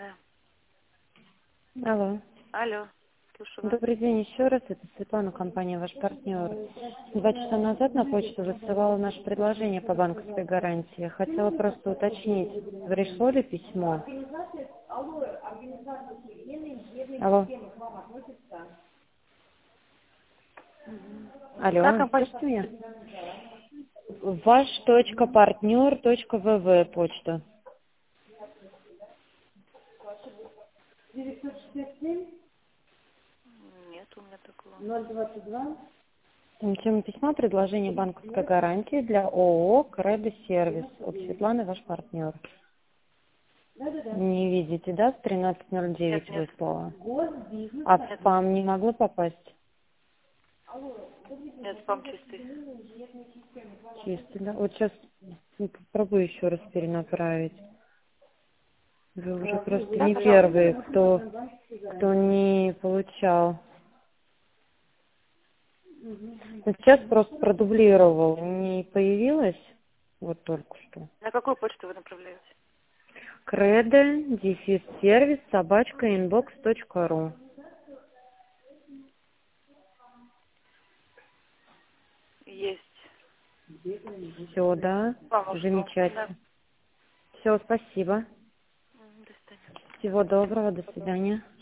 Да. Алло. Алло, слушаю вас. Добрый день еще раз. Это Светлана, компания «Ваш партнер». 2 часа назад на почту высылала наше предложение по банковской гарантии. Хотела просто уточнить, пришло ли письмо? Алло. Как Алло, компания? слышите меня? Ваш.партнер.вв почта. Нет, у меня такого. Там тема письма предложение банковской гарантии для ООО «Кредо Сервис» от Светланы, ваш партнер. Не видите, да, с 13.09 Нет, нет. выслала? А в Нет, спам не могло попасть? нет, спам чистый. Чисто, да? Вот сейчас попробую еще раз перенаправить. Вы уже просто Да, не пожалуйста. первые, кто не получал. Но сейчас просто продублировал, не появилось, вот только что. На какую почту вы направляете? Кредо, дефис сервис, собачка, inbox.ru. Есть. Все, да? Спам ушел. Да. Замечательно. Все, спасибо. До свидания. Всего доброго, до свидания.